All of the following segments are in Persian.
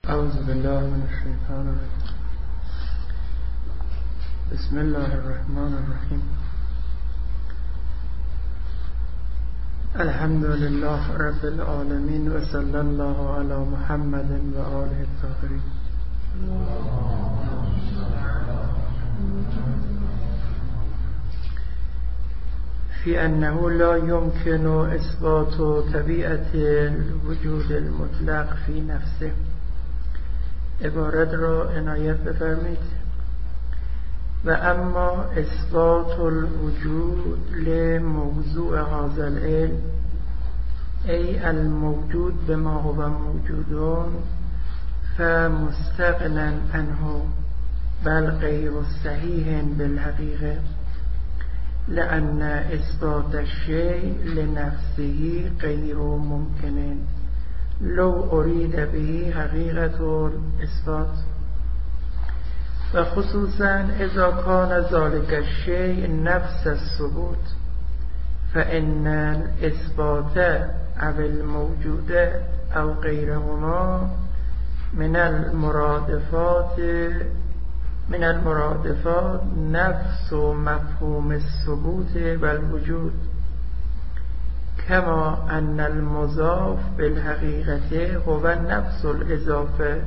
اعوذ بالله من الشیطان الرجیم. بسم الله الرحمن الرحیم. الحمد لله رب العالمین و صلی الله علی محمد و آله الطاهرین. فی انه لا یمکن اثبات طبیعت الوجود المطلق فی نفسه. عبارت را عنایت بفرمایید. و اما اثبات الوجود لموضوع هذا العلم ای الموجود بما هو موجود فمستغنا عنه بل غیر صحیح بالحقیقه لأن اثبات الشيء لنفسه غیر ممکن لو اريد به حقیقة الاثبات و خصوصا اذا كان ذلك الشيء نفس الثبوت فإن الإثبات أو الموجود أو غيرهما من المرادفات نفس مفهوم الثبوت والوجود كما أن المضاف بالحقيقة هو نفس الإضافة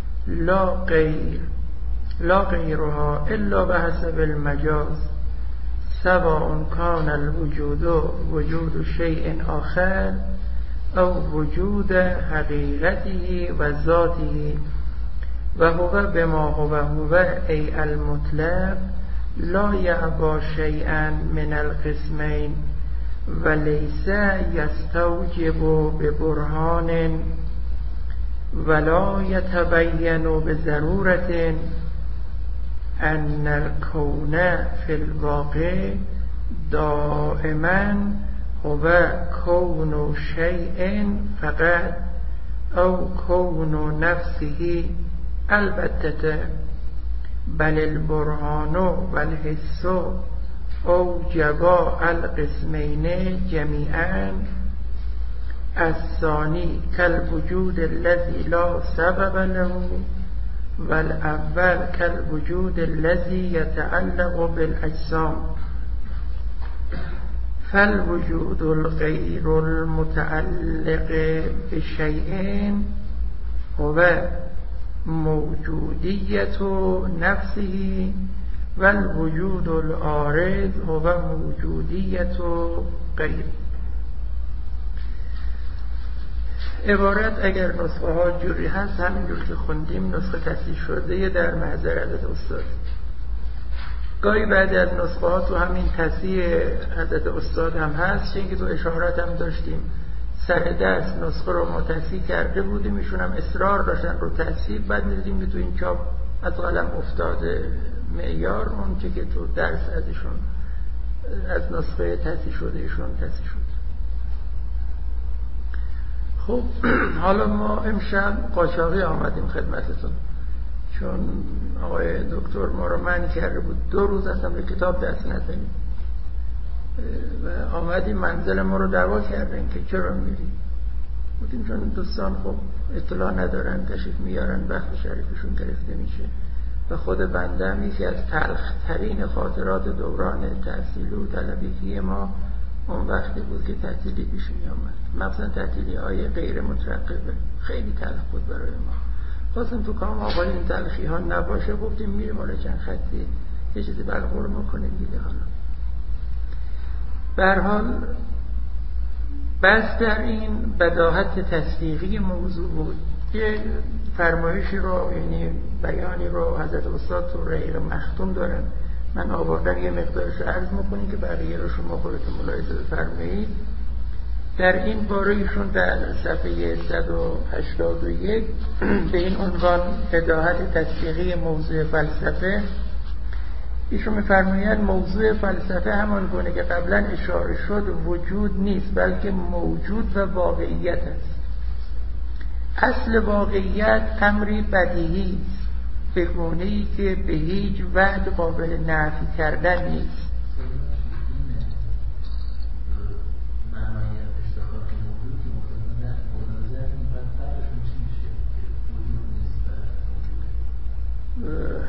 لا غيرها إلا بحسب المجاز سواء كان الوجود وجود شيء آخر أو وجود حقيقته وذاته وهو بما هو أي المطلق لا يعبى شيئا من القسمين وليس يستوجب ببرهان ولا يتبين بضرورة أن الكون في الواقع دائما هو كون شيء فقط أو كون نفسه البتة بل البرهان والحس أوجبا القسمين جميعا الثاني كالوجود الذي لا سبب له والأول كالوجود الذي يتعلق بالأجسام فالوجود الغير المتعلق بشيء هو موجودية نفسه والوجود العارض هو موجودیت غیر. عبارت اگر نسخه ها جوری هست همینجور که خوندیم نسخه تصحیح شده در محضر حضرت استاد. گاهی بعد از نسخه ها تو همین تصحیح حضرت استاد هم هست، چون که تو اشارات هم داشتیم سر دست نسخه رو ما تصحیح کرده بودیم، ایشون هم اصرار داشتن رو تصحیح، بعد می‌دیدیم که تو این چاپ از قلم افتاده معیار اون چه که تو درس ازشون از نسخه تصحیح شده ایشون تصحیح شد. خب حالا ما امشب قاچاقی آمدیم خدمتتون، چون آقای دکتر ما رو منع کرده بود 2 روز اصلا به کتاب دست نزنیم و آمدیم منزل ما رو دعوا کردن که چرا میری. بودیم چون دوستان خب اطلاع ندارن، تشریف میارن، وقت شریفشون گرفته میشه و خود بنده هم یکی از تلخترین خاطرات دوران تحصیلی و طلبگی ما اون وقتی بود که تعطیلی پیش می آمد، مثلا تعطیلی های غیر مترقبه خیلی تلخ بود برای ما. خواستم تو کام آقای این تلخی ها نباشه، گفتیم میریم حالا چند خطی یه چیزی برخور ما کنیم دیگه. حالا به هر حال بس در این بداهت تصدیقی موضوع بود. یه فرمایشی رو، یعنی بیانی رو حضرت استاد تو رحیق مختوم دارن، من آوردم یه مقدارش عرض میکنیم که بقیه رو شما خودتون ملاحظه بفرمایید. در این باره ایشون در صفحه 181 به این عنوان بداهت تصدیقی موضوع فلسفه ایشون می‌فرمایند موضوع فلسفه همان گونه که قبلا اشاره شد وجود نیست بلکه موجود و واقعیت است. اصل واقعیت امری بدیهی است به گونه‌ای که به هیچ وجه قابل نفی کردن نیست.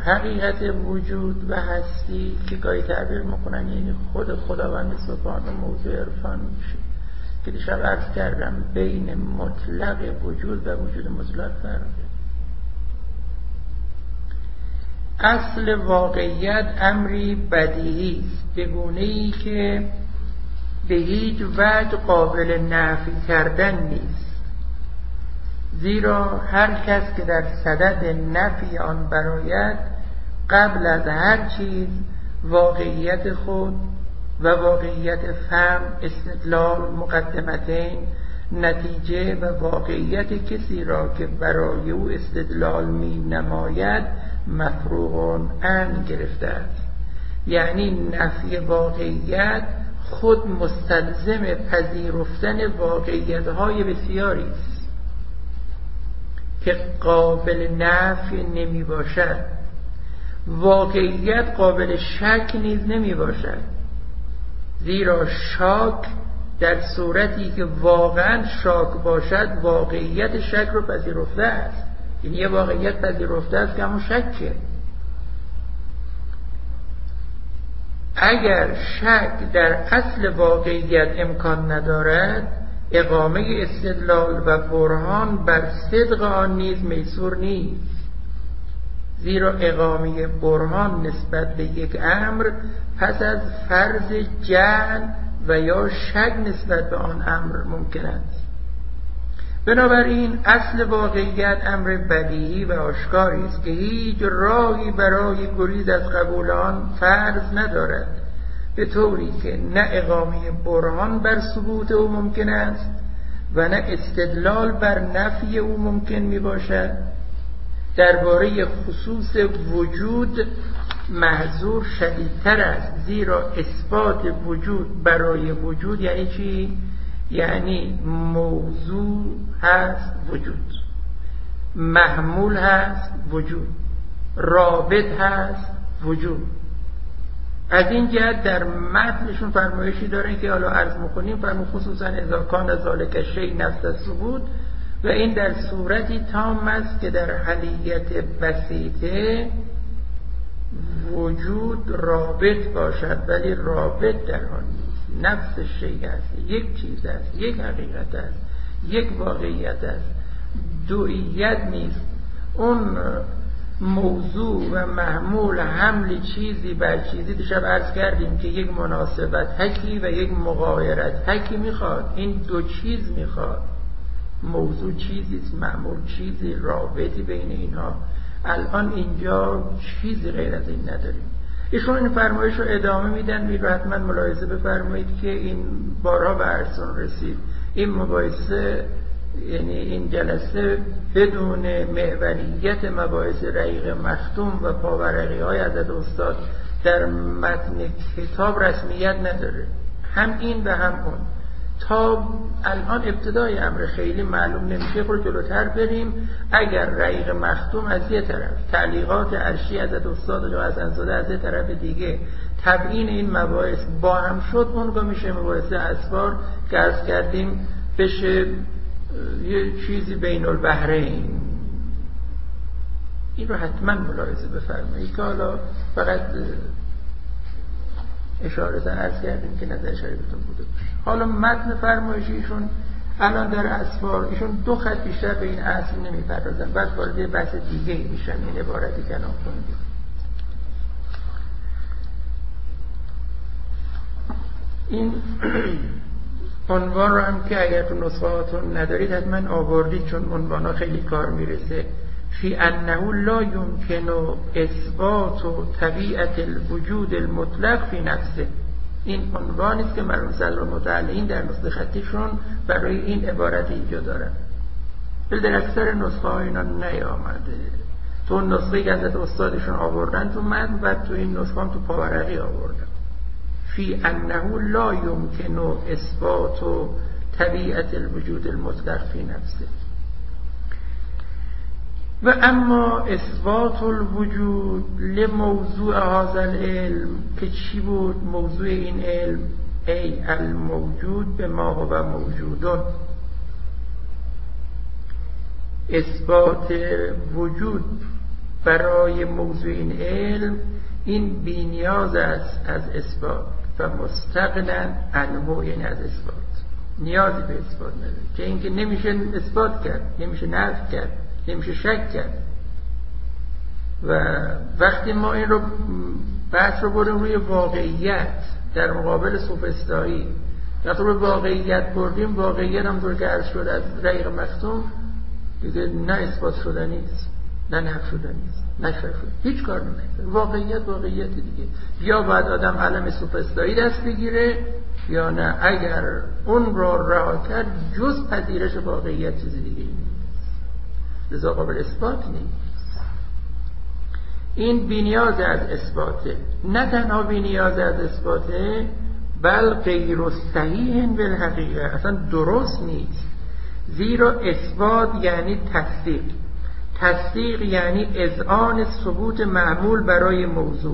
حقیقت وجود و هستی که گاهی تعبیر میکنن یعنی خود خداوند سبحانه موضوع عرفان میشه که دیشب عرض کردم بین مطلق وجود و وجود مطلق فرقه. اصل واقعیت امری بدیهی است به گونه‌ای که به هیچ وجه قابل نفی کردن نیست، زیرا هر کس که در صدد نفی آن برآید قبل از هر چیز واقعیت خود و واقعیت فهم، استدلال، مقدمتین، نتیجه و واقعیت کسی را که برای او استدلال می نماید مفروغ عنه گرفته است. یعنی نفی واقعیت خود مستلزم پذیرفتن واقعیت‌های بسیاری است که قابل نفی نمی باشد. واقعیت قابل شک نیز نمی باشد، زیرا شک در صورتی که واقعا شک باشد واقعیت شک رو پذیرفته است. این یه واقعیت پذیرفته است که همون شکه. اگر شک در اصل واقعیت امکان ندارد اقامه استدلال و برهان بر صدق آن نیز میسور نیست، زیرا اقامه برهان نسبت به یک امر پس از فرض جهل و یا شک نسبت به آن امر ممکن است. بنابراین اصل واقعیت امر بدیهی و آشکاری است که هیچ راهی برای گریز از قبول آن فرض ندارد، به طوری که نه اقامه برهان بر ثبوت او ممکن است و نه استدلال بر نفی او ممکن می باشد. درباره خصوص وجود محظور شدیدتر است، زیرا اثبات وجود برای وجود یعنی چی؟ یعنی موضوع هست وجود، محمول هست وجود، رابط هست وجود. از این جهت در متنشون فرمایشی دارن که حالا عرض می‌کنیم، فرمون خصوصا اذا کان ذالک شیء نفس الثبوت، و این در صورتی تام است که در حلیت بسیطه وجود رابط باشد، ولی رابط در آن نیست، نفس شیء است، یک چیز است، یک حقیقت است، یک واقعیت است، دوئیت نیست. اون موضوع و محمول حمل چیزی بر چیزی دیشب عرض کردیم که یک مناسبت حکی و یک مغایرت حکی میخواد. این دو چیز میخواد، موضوع چیزیست، محمول چیزی، رابطی بین اینها. الان اینجا چیزی غیر از این نداریم. ایشون این فرمایش رو ادامه میدن، میگه حتما ملاحظه بفرمایید که این بارها به عرضتون رسید، این مباحثه یعنی این جلسه بدون محوریت مباحث رقیق مختوم و پاورقی های حضرت استاد در متن کتاب رسمیت نداره، هم این و هم اون. تا الان ابتدای امر خیلی معلوم نمیشه، خود جلوتر بریم. اگر رقیق مختوم از یه طرف، تعلیقات عرشی حضرت استاد و حسن‌زاده از یه طرف دیگه، تبیین این مباحث با هم شد، اونگاه میشه مباحث اسفار که عرض کردیم بشه یه چیزی بین البحرین. این رو حتما ملاحظه بفرمایید که حالا فقط اشاره عرض کردیم که نظر شریفتون بوده باشه. حالا متن فرمایشیشون الان در اسفار ایشون دو خط بیشتر به این اصل نمیپردازن، بعد وارد بحث دیگه میشن. این عبارتی کلام خوندیم. این عنوان رو هم که اگر تو نسخهاتون ندارید حتما آوردید، چون عنوانا خیلی کار میرسه. فی انه لا یمکن اثبات طبیعت الوجود المطلق فی نفسه. این عنوانی است که مرحوم صدر المتعلین در نسخه خطیشون برای این عبارت اینجا دارن. ولی در اکثر نسخه ها اینا نیامده. تو نسخه که حضرت استادشون آوردن تو متن و تو این نسخه هم تو پاورقی آوردن. فی انه لا یمکن اثبات طبیعت الوجود المطلق فی نفسه و اما اثبات الوجود لموضوع هذا العلم، که چی بود موضوع این علم؟ ای الموجود به ما هو موجودون. اثبات وجود برای موضوع این علم این بی‌نیاز است از اثبات و مستغنن عنه، یعنی از اثبات نیازی به اثبات نداره، که اینکه نمیشه اثبات کرد، نمیشه نفی کرد، نمیشه شک کرد. و وقتی ما این رو بحث رو بریم روی واقعیت در مقابل سوفسطایی، وقتی روی واقعیت بردیم، واقعیت هم طور که عرض شد از رقیق مختوم دیگه نه اثبات شدنی است، نه نفی شدنی است، نه شک شد، هیچ کار نمیکنه. واقعیت دیگه، یا باید آدم علم سوفسطایی دست بگیره یا نه. اگر اون رو رها کرد جز پذیرش واقعیت چیزی دیگه نیست، لذا قابل اثبات نیست. این بی‌نیاز از اثباته، نه تنها بی‌نیاز از اثباته بل غیر صحیح بالحقیقه، اصلا درست نیست. زیرا اثبات یعنی تصدیق یعنی اذعان ثبوت معمول برای موضوع.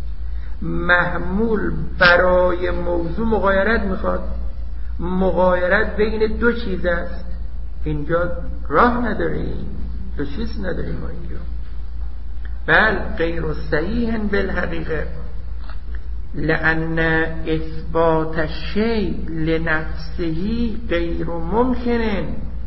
معمول برای موضوع مغایرت میخواد، مغایرت بین دو چیز است. اینجا راه نداریم، دو چیز نداریم ما اینجا. بل غیر صحیح بالحقیقه لأن اثبات الشیء لنفسه غیر ممکن.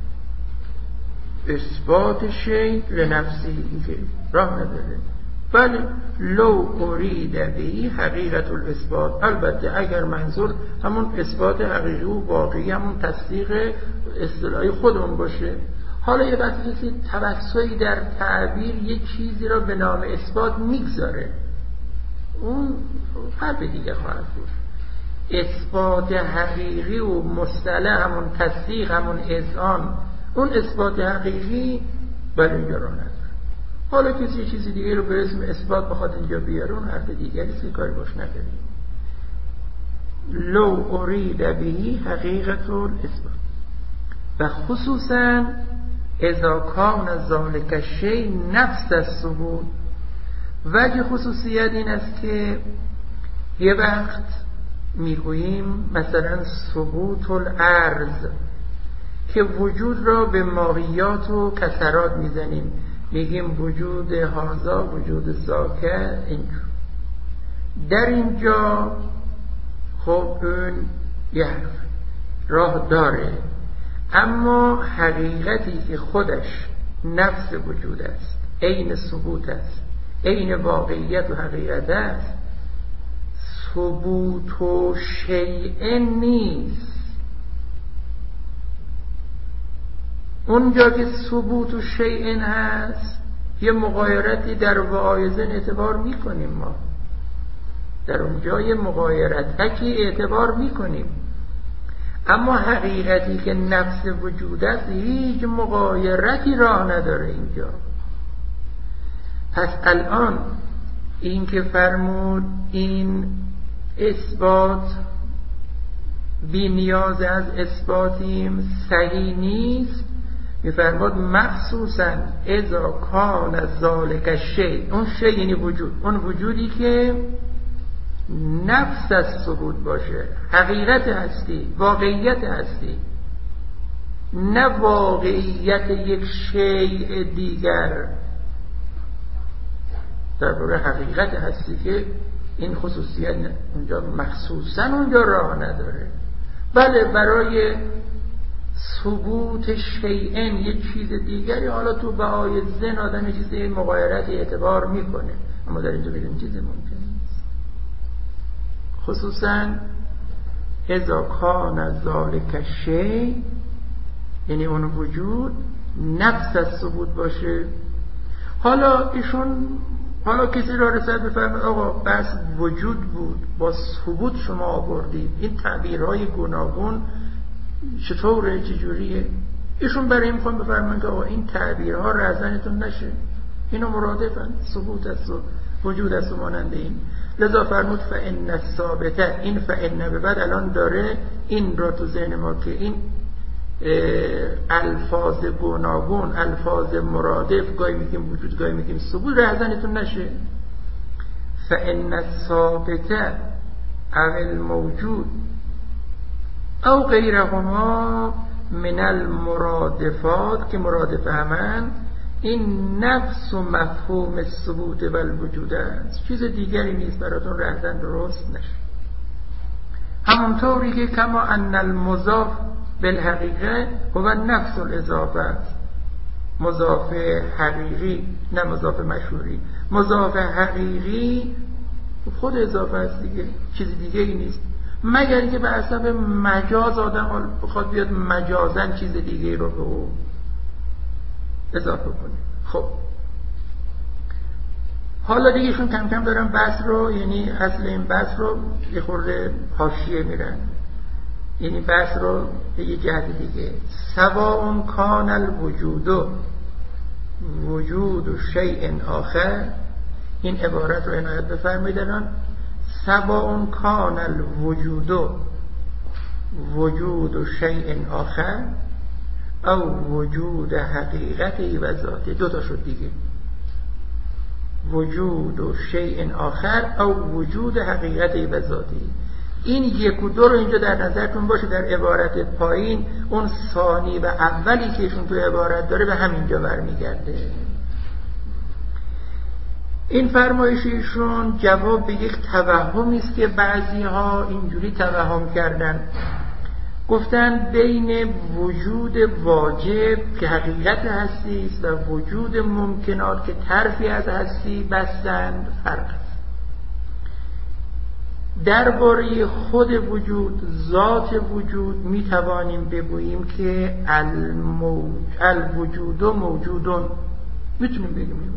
اثبات شیء لنفسه اینکه راه نداره. بله لو ارید به حقیقت الاثبات، البته اگر منظور همون اثبات حقیقی و واقعی، همون تصدیق اصطلاحی خودمون باشه. حالا یه وقتی کسی توسعی در تعبیر یه چیزی را به نام اثبات میگذاره، اون فرق دیگه خواهد بود. اثبات حقیقی و مصطلح همون تصدیق، همون اذعان، اون اثبات حقیقی بله اینجا را نداره. حالا کسی یه چیزی دیگه رو به اسم اثبات بخواد اینجا بیاره، اون حرف دیگری است که کاری باش نداریم. لو ارید به حقیقت الاثبات و خصوصا اذا کان ذلک الشیء نفس الثبوت. وجه خصوصیت این است که یه وقت میگوییم مثلا ثبوت الارض، که وجود را به ماهیات و کسرات میزنیم، میگیم وجود هذا، وجود ذاکه. اینجور در اینجا خب اون یه راه داره، اما حقیقتی که خودش نفس وجود است، عین ثبوت است، عین واقعیت و حقیقت است، ثبوت و شیء نیست. اونجا که ثبوت و شیء هست یه مغایرتی در وعایزن اعتبار میکنیم، ما در اونجا یه مغایرتکی اعتبار میکنیم، اما حقیقتی که نفس وجود است هیچ مغایرتی راه نداره اینجا. پس الان این که فرمود این اثبات بی نیاز از اثباتیم صحیح نیست، میفرماد مخصوصا اذا کان ذالک الشیء، اون شیء یعنی وجود، اون وجودی که نفس از ثبوت باشه، حقیقت هستی، واقعیت هستی، نه واقعیت یک شیء دیگر. در واقع حقیقت هستی که این خصوصیت اونجا مخصوصا اونجا راه نداره. بله برای ثبوت شیئن یک چیز دیگری، حالا تو بهای ذهن آدم یه چیزی مغایرت اعتبار میکنه، اما در اینجا بگیم چیز ممکن نیست. خصوصا اذا کان ذالک الشیء، یعنی اون وجود نفس از ثبوت باشه. حالا ایشون کسی را رسد بفرماد آقا بس وجود بود با ثبوت شما آوردید، این تعبیرهای گوناگون چطوره، چجوریه؟ ایشون برای این میخوان بفرمان که آقا این تعبیرها رزنتون نشه، اینو مرادفن، ثبوت است و وجود است و مانند این. لذا فرمود فإن الثابته، این فإن به بعد الان داره این را تو ذهن ما که این الفاظ گوناگون، الفاظ مرادف، گاهی میگیم وجود گاهی میگیم ثبوت، رزنتون نشه. فإن الثابته او الموجود او غیرهما من المرادفات، که مرادف همن، این نفس و مفهوم الثبوت و الوجود است، چیز دیگری نیست براتون رهزن درست نشه. همونطوری که کما ان المضاف بالحقیقه هو نفس الاضافه است، مضاف حقیقی نه مضاف مشهوری، مضاف حقیقی خود اضافه است دیگه، چیز دیگه ای نیست، مگر اینکه به حسب مجاز آدم بخواد بیاد مجازن چیز دیگه رو به او اضافه کنه. خب حالا دیگه شون کم کم دارن بحث رو، یعنی اصل این بحث رو یه خورده حاشیه میرن، یعنی بحث رو به یه جهت دیگه. سواء کان الوجود وجود شیء آخر، این عبارت رو عنایت بفرمایید الان. سواء کان الوجود وجود شیء آخر او وجود حقیقتی و ذاتی، دو تا شد دیگه، وجود شیء آخر او وجود حقیقتی و ذاتی. این یک و دو رو اینجا در نظرتون باشه. در عبارت پایین اون ثانی و اولی که ایشون تو عبارت داره به همینجا برمیگرده. این فرمایش ایشون جواب به یک توهمی است که بعضی ها اینجوری توهم کردن، گفتن بین وجود واجب که حقیقت هستی است و وجود ممکنات که طرفی از هستی بستند فرق است. درباره خود وجود، ذات وجود می توانیم بگوییم که الوجود موجودون، میتونیم بگیم.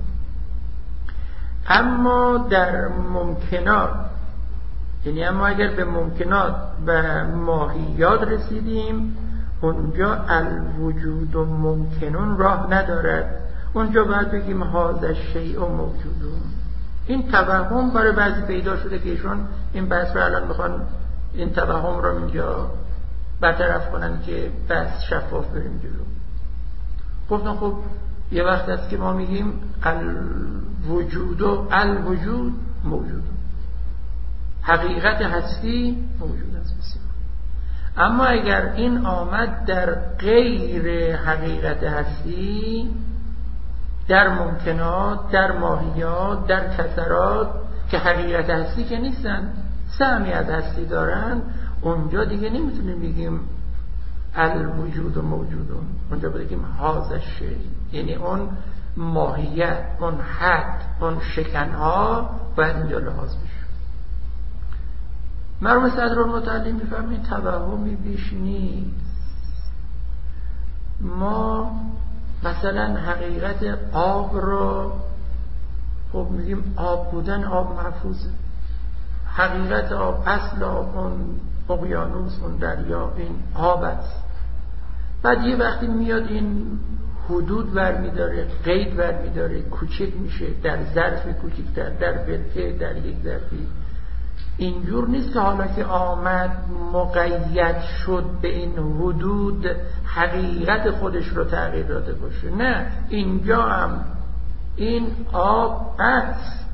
اما در ممکنات، یعنی اما اگر به ممکنات و ماهیات رسیدیم، اونجا الوجود و ممکنون راه ندارد، اونجا باید بگیم هذا الشیء موجودون. این توهم برای بعضی پیدا شده که ایشون این بحث رو الان میخوان این توهم رو اینجا برطرف کنن که بحث شفاف بریم جلو. گفتم خب یه وقت است که ما میگیم الوجود و الوجود موجود، حقیقت هستی موجود است بسیار. اما اگر این آمد در غیر حقیقت هستی، در ممکنات، در ماهیات، در کثرات که حقیقت هستی که نیستن، سهمیت هستی دارن، اونجا دیگه نمیتونیم بگیم الوجود و موجودون، اونجا بگیم هذا الشیء، یعنی اون ماهیت، اون حد، اون شکنها باید اینجا لحاظ بشه. مرحوم صدرالمتعلم میفرمایند توهمی بیش نیست. ما مثلا حقیقت آب رو خب میگیم آب بودن، آب محفوظه، حقیقت آب، اصل آب اون اقیانوس، اون دریا، این آب است. بعد یه وقتی میاد این حدود برمیداره، قید برمیداره، کوچک میشه، در ظرف کوچکتر، در برکه، در یک ظرفی. اینجور نیست که حالا که آمد مقید شد به این حدود حقیقت خودش رو تغییر داده باشه، نه، اینجا هم این آب است،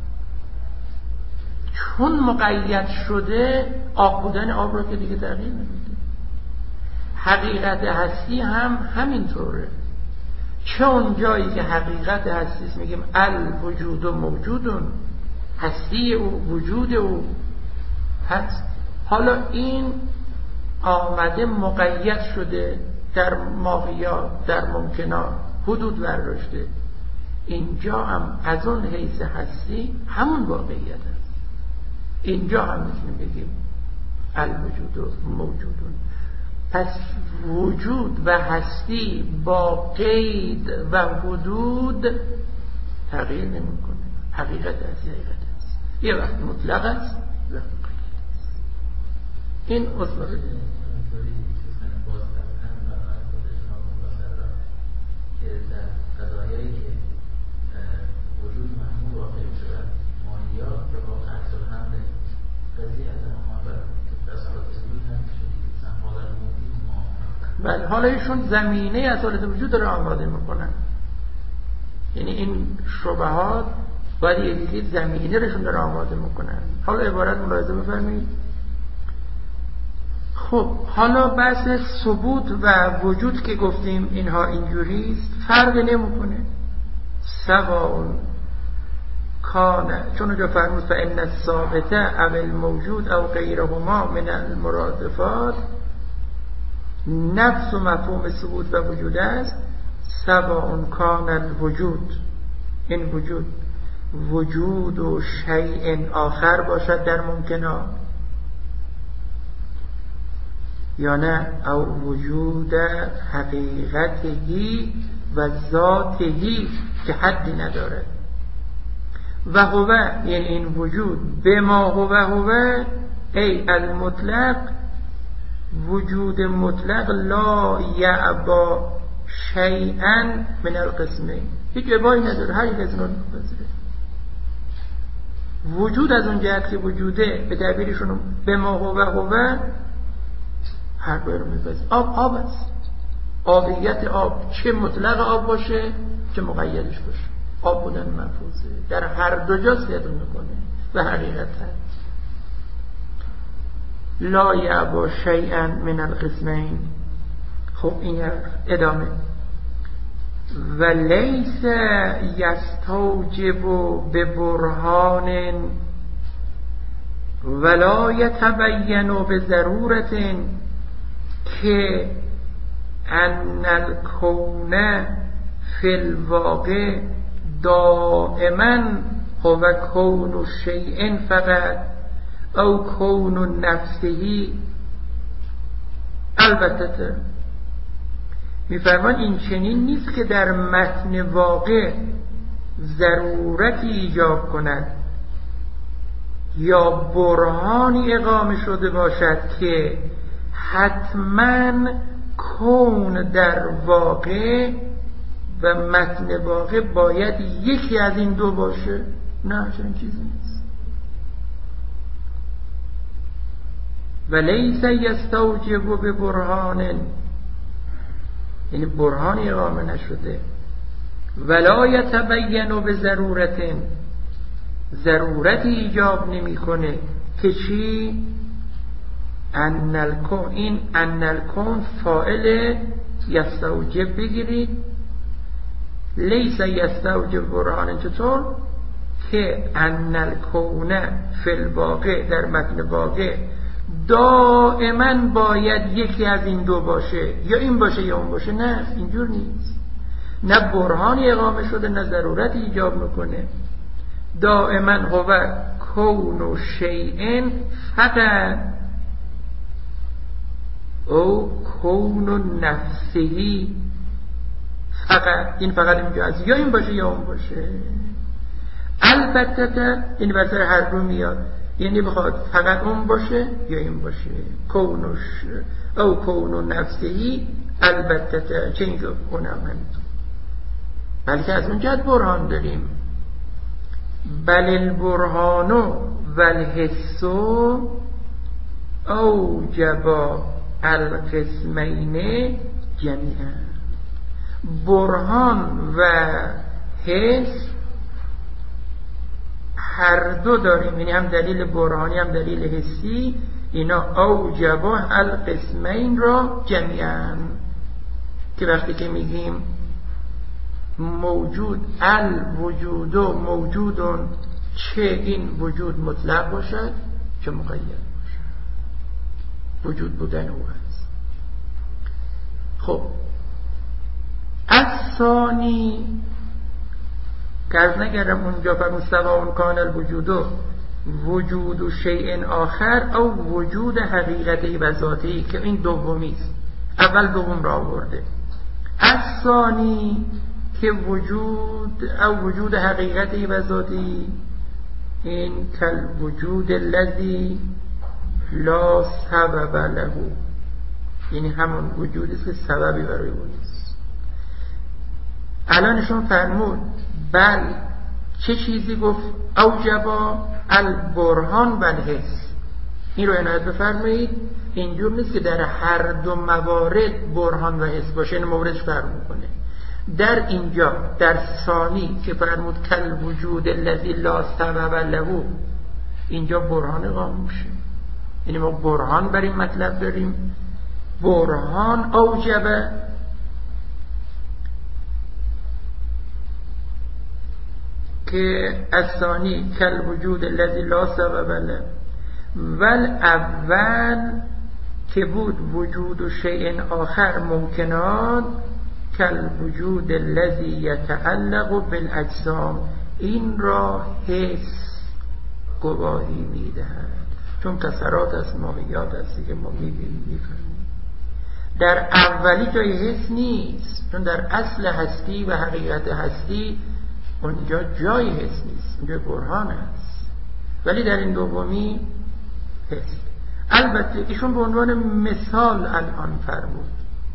چون مقید شده آب بودن آب رو که دیگه تغییر نمیده. حقیقت هستی هم همینطوره، چه اون جایی که حقیقت هستی میگیم الوجود موجودون، هستی او، وجود او هست. حالا این آمده مقید شده در ماهیات، در ممکنات، حدود برداشته، اینجا هم از اون حیث هستی همون واقعیت است. اینجا هم میتونیم بگیم الوجود موجودون. پس وجود و هستی با قید و حدود تغییر نمیکنه. حقیقت هستی حقیقت هست، یه وقت مطلق است، یه وقت قید است. این اصول که در قضایایی که وجود محمول واقع شده ماهیات به واقع عکس الحمل قضیه از محمول که اصالت وجود هم شدید سنفاظر موجود ما. بله، حالا ایشون زمینه اصالت وجود رو آماده میکنن، یعنی این شبهات باید یکی زمینه رشون داره آماده میکنن. حالا عبارت ملاحظه بفرمایید. خب حالا بحث ثبوت و وجود که گفتیم اینها اینجوریست، فرق نمیکنه. سواء کان، چون اونجا فرمود فإن الثابت او الموجود او غیرهما من المرادفات، نفس و مفهوم ثبوت و وجود است. سواء کان الوجود، این وجود و شیء آخر باشد در ممکنات، یا نه او وجود حقیقتهی و ذاتهی که حدی ندارد. و هو، یعنی این وجود، بما هو ای المطلق، وجود مطلق، لا یعبا شیئا من القسمین، هیچ عبایی نداره، هر یک از اینا میپذیره. وجود از اون جهت که وجوده، به تعبیرشون بما هو هر دوی رو میپذیره. آب است، آبیت آب، چه مطلق آب باشه چه مقیدش باشه، آب بودن مفروضه، در هر دو جا صدق میکنه و حقیقت هست. لا یعبا شیئا من القسمین. خب این ادامه، و لیس یستوجب ببرهان ولا یتبین بضرورت که ان الکون فی الواقع دائما هو کون شیء فقط او کون نفسهی. البته میفرمان این چنین نیست که در متن واقع ضرورتی ایجاب کند یا برهانی اقامه شده باشد که حتما کون در واقع و متن واقع باید یکی از این دو باشه. نه، چنین چیزی نیست. و لیس یستوجب ببرهان، یعنی برهانی اقامه نشده. ولا یتبین بضرورت، ضرورتی ایجاب نمیکنه که چی؟ ان الکون، این ان الکون فاعل یستوجب بگیرید، لیس یستوجب برهان. چطور؟ که ان الکون فی الواقع، در متن واقع، دائما باید یکی از این دو باشه، یا این باشه یا اون باشه. نه، اینجور نیست. نه برهانی اقامه شده نه ضرورت ایجاب میکنه. دائما هو کون شیء فقط او کون نفسهی فقط. این فقط اینجا از یا این باشه یا اون باشه. البته این وسط هر دو میاد، یعنی بخواد فقط اون باشه یا این باشه. کونش او کون نفسهی، البته چه اینجا اونم همینطور. بلکه از اون جهت برهان داریم. بل البرهان و الحس اوجب القسمین جمیعا. برهان و حس هر دو داریم، یعنی هم دلیل برهانی هم دلیل حسی. اینا اوجب القسمین را جمیعا، که وقتی که میگیم موجود الوجود موجودون، چه این وجود مطلق باشد چه مقید باشد، وجود بودن او هست. خب الثانی که از نگرم اونجا فرمستوان کان الوجود وجود شیء آخر او وجود حقیقتی و ذاتی، که این دومیست. اول دوم را آورده. الثانی که وجود او وجود حقیقتی و ذاتی، این کل وجود الذی لا سبب له، یعنی همون وجودی است که سببی برای اون نیست. الانشون فرمود بل چه چیزی گفت؟ اوجبا البرهان و الحس. این رو عنایت بفرمایید. اینجور نیست که در هر دو موارد برهان و حس باشه، این موردش فرق میکنه. در اینجا در ثانی که فرمود کل وجود الذی لا سبب له، اینجا برهان اقامه میشه. یعنی ما برهان بر این مطلب داریم. برهان اوجب که الثانی کل وجود الذی لا سبب له والاول که بود وجود و شیء آخر ممکنات کل وجود الذی یتعلق بالاجسام، این را حس گواهی میدهد. چون کسرات از ماهیات هستی که ما میفهمیم. در اولی جای حس نیست، چون در اصل هستی و حقیقت هستی اونجا جای حس نیست، اونجا برهان است. ولی در این دومی حس. البته ایشون به عنوان مثال الان فرمود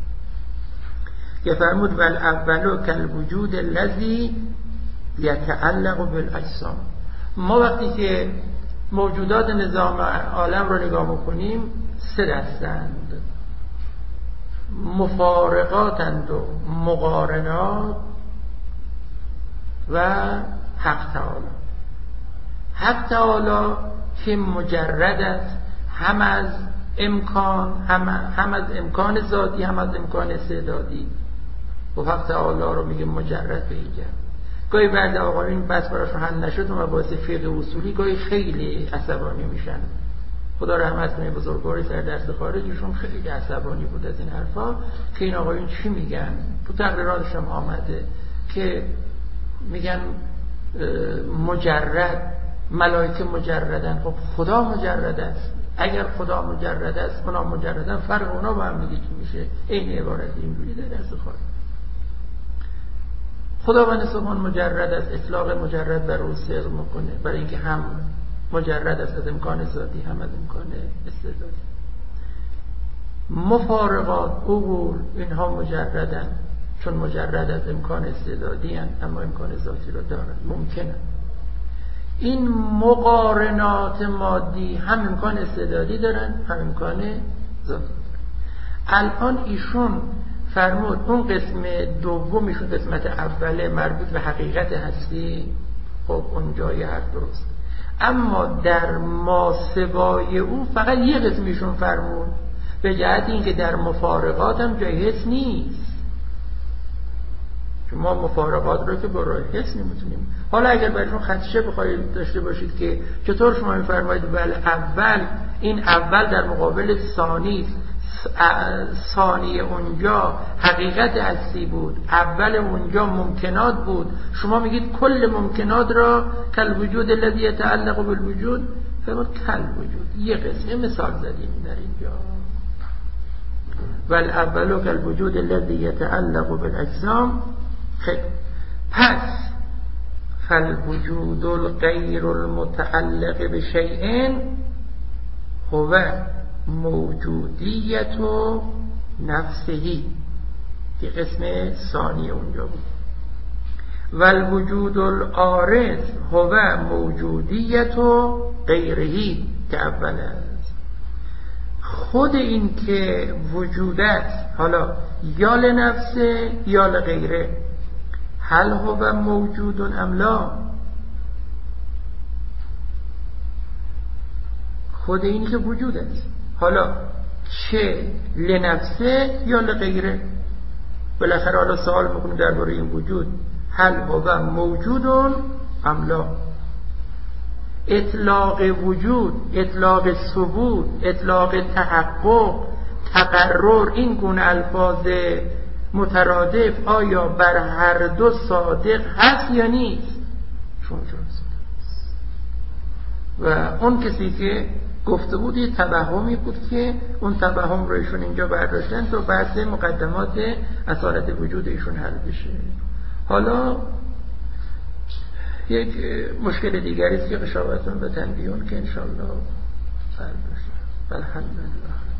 که فرمود والاولو کالوجود الذی یتعلق بالاجسام. ما وقتی که موجودات نظام عالم رو نگاه میکنیم 3 دستند: مفارقاتند و مقارنات و حق تعالی. حق تعالی که مجرد است هم از امکان، هم از امکان ذاتی، هم از امکان استعدادی. و حق تعالی رو میگه مجرد به اینجا. گاهی بعد آقایون بس براشون حل نشد و مباحث فقه اصولی گاهی خیلی عصبانی میشن. خدا رحمت کنه بزرگواری سر درس خارجیشون خیلی عصبانی بود از این حرفا که این آقایون چی میگن. تو تقریراتش هم آمده که میگن مجرد، ملائکه مجردن. خب خدا مجرد است. اگر خدا مجرد است اونا مجردن، فرق اونا با هم دیگه چی میشه؟ این عبارت اینجوری در درس خارج. خداوند سبحان مجرد است، اطلاق مجرد بر او صدق میکنه، برای اینکه هم مجرد است از امکان ذاتی هم از امکان استعدادی. مفارقات عقول اینها مجردن، چون مجرد از امکان استعدادی هستند اما امکان ذاتی رو دارن، ممکنه. این مقارنات مادی هم امکان استعدادی دارن هم امکان ذاتی دارن. الان ایشون فرمود اون قسم دومیشون، قسمت اوله مربوط به حقیقت هستی، خب اون جای حرف درست. اما در ماسوای او فقط یه قسمیشون فرمود، به جهت اینکه در مفارقات هم جای حس نیست. شما مفارقات رو که با راه حس نمیتونیم. حالا اگر برایشون خدشه بخواید داشته باشید که چطور شما میفرمایید ول اول، این اول در مقابل ثانی، ثانی اونجا حقیقت هستی بود، اول اونجا ممکنات بود، شما میگید کل ممکنات را کل وجود الذی یتعلق بالوجود، فرمود کل وجود. یه قسمه مثال زدیم در اینجا. والاول کل وجود الذی یتعلق بالاجسام. خب پس فالوجود الغیر المتعلق بشیء هو موجودیت و نفسهی، که قسم ثانی اونجا بود. والوجود العارض هو موجودیت و غیرهی، که اول است. خود این که وجود است، حالا یا لنفسه یا لغیره، هل هو موجود ام لا؟ خود این که وجود است، حالا چه لنفسه یا لغیره. بالاخره حالا سوال میکنیم درباره این وجود، هل هو موجود ام لا؟ اطلاق وجود، اطلاق ثبوت، اطلاق تحقق، تقرر، این گونه الفاظ مترادف آیا بر هر دو صادق هست یا نیست؟ شما چرا صادق؟ و اون کسی که گفته بود یه توهمی بود که اون توهم رو ایشون اینجا برداشتن تا بحث مقدمات اصالت وجود ایشون حل بشه. حالا یک مشکل دیگری است که قشاوتون به تنبیهون که انشاءالله حل بشه. الحمدلله.